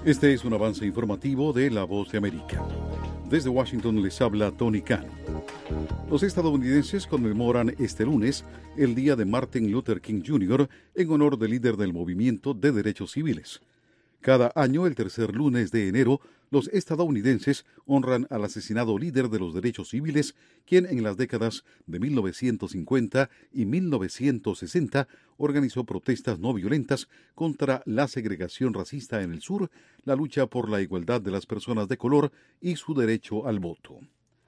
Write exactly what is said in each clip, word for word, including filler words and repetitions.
Este es un avance informativo de La Voz de América. Desde Washington les habla Tony Cano. Los estadounidenses conmemoran este lunes el Día de Martin Luther King junior en honor del líder del movimiento de derechos civiles. Cada año, el tercer lunes de enero, los estadounidenses honran al asesinado líder de los derechos civiles, quien en las décadas de mil novecientos cincuenta y mil novecientos sesenta organizó protestas no violentas contra la segregación racista en el sur, la lucha por la igualdad de las personas de color y su derecho al voto.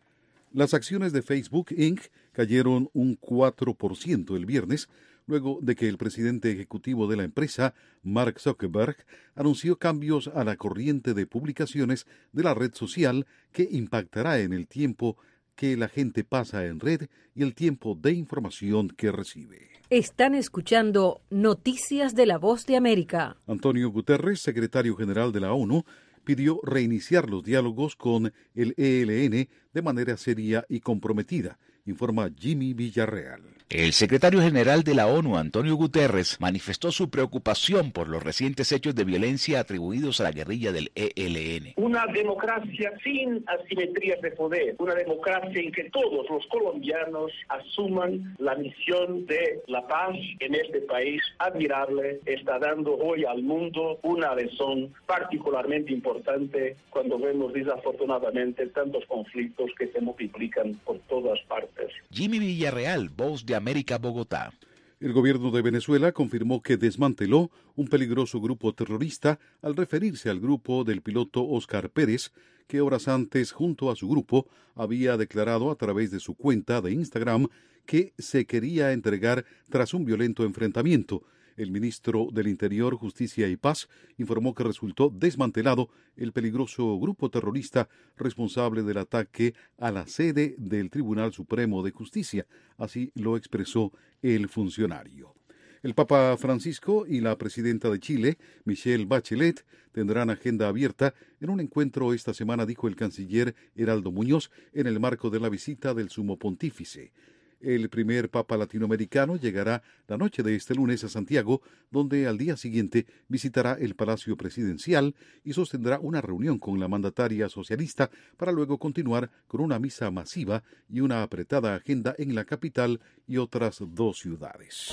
Las acciones de Facebook incorporated cayeron un cuatro por ciento el viernes, luego de que el presidente ejecutivo de la empresa, Mark Zuckerberg, anunció cambios a la corriente de publicaciones de la red social que impactará en el tiempo que la gente pasa en red y el tiempo de información que recibe. Están escuchando Noticias de la Voz de América. Antonio Guterres, secretario general de la ONU, pidió reiniciar los diálogos con el E L N de manera seria y comprometida, informa Jimmy Villarreal. El secretario general de la ONU, Antonio Guterres, manifestó su preocupación por los recientes hechos de violencia atribuidos a la guerrilla del E L N. Una democracia sin asimetrías de poder, una democracia en que todos los colombianos asuman la misión de la paz en este país admirable, está dando hoy al mundo una lección particularmente importante cuando vemos desafortunadamente tantos conflictos que se multiplican por todas partes. Jimmy Villarreal, Voz de América, Bogotá. El gobierno de Venezuela confirmó que desmanteló un peligroso grupo terrorista al referirse al grupo del piloto Óscar Pérez, que horas antes, junto a su grupo, había declarado a través de su cuenta de Instagram que se quería entregar tras un violento enfrentamiento. El ministro del Interior, Justicia y Paz informó que resultó desmantelado el peligroso grupo terrorista responsable del ataque a la sede del Tribunal Supremo de Justicia. Así lo expresó el funcionario. El Papa Francisco y la presidenta de Chile, Michelle Bachelet, tendrán agenda abierta en un encuentro esta semana, dijo el canciller Heraldo Muñoz, en el marco de la visita del Sumo Pontífice. El primer papa latinoamericano llegará la noche de este lunes a Santiago, donde al día siguiente visitará el Palacio Presidencial y sostendrá una reunión con la mandataria socialista para luego continuar con una misa masiva y una apretada agenda en la capital y otras dos ciudades.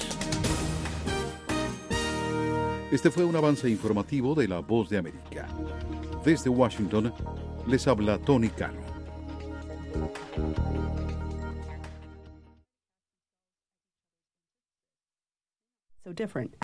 Este fue un avance informativo de La Voz de América. Desde Washington, les habla Tony Cano. So different.